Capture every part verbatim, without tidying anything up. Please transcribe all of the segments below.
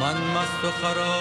من مست و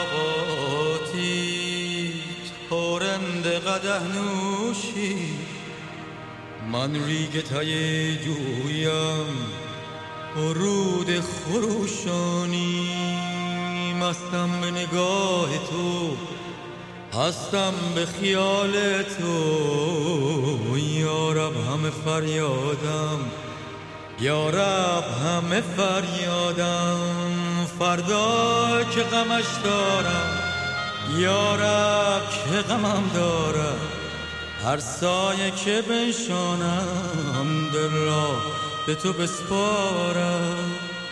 خراباتی تارند قدح نوشی، من ریگ تای جویم و رود خروشانی، مستم به نگاه تو، هستم به خیال تو، یارب همه فریادم، یارب همه فریادم، فردا که غمش دارم، یارب که غمم دارم، هر سایه که بنشانم دل را به تو بسپارم،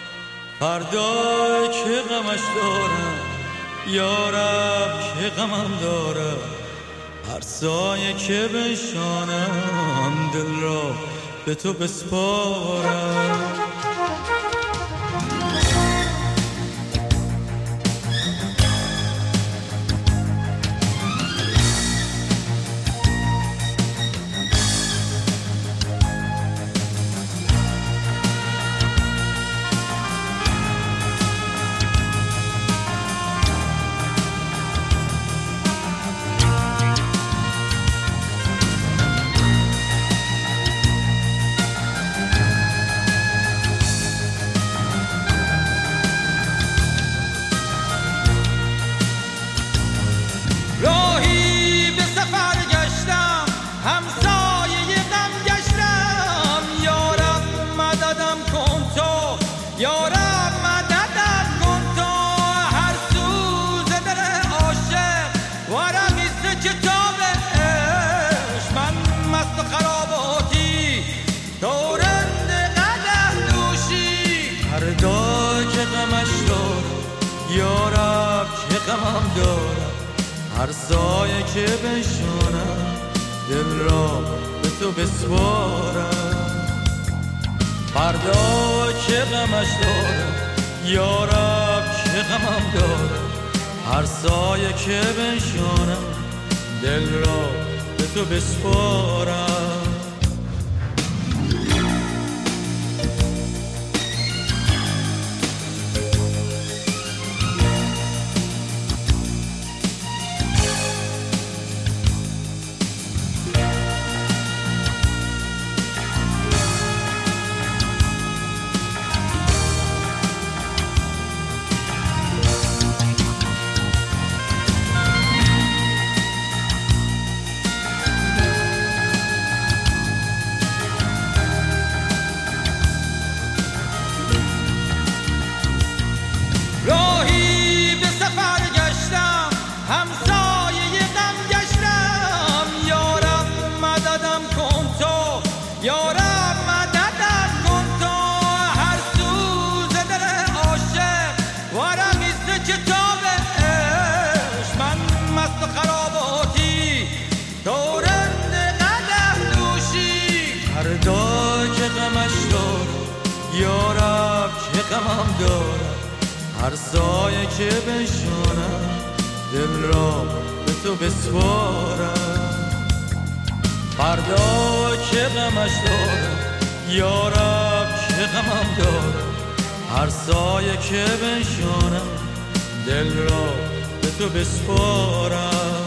فردا که غمش دارم، یارب که غمم دارم، هر سایه که بنشانم دل را به تو بسپارم. یارب مددم کن تو، هر سوز دل عاشق ورقیست کتاب عشق، من مست و خراباتی دورند قدح نوشی، فردا که غمش دارم، یارب که غمم دارم، هر سایه که بنشانم دل را به تو بسپارم، فردا که غمش دارم، یارب که غمم دارم، هر سایه که بنشانم دل را به تو بسپارم. یارب مددم کن تو، هر سوز دل عاشق ورقیست کتاب عشق، من مست و خراباتی دورند قدح نوشی، فردا که غمش دارم، یارب که غمم دارم، هر سایه که بنشانم دل را به تو بسپارم، فردا که غمش دارم، یارب که غمم دارم، هر سایه که بنشانم دل را به تو بسپارم.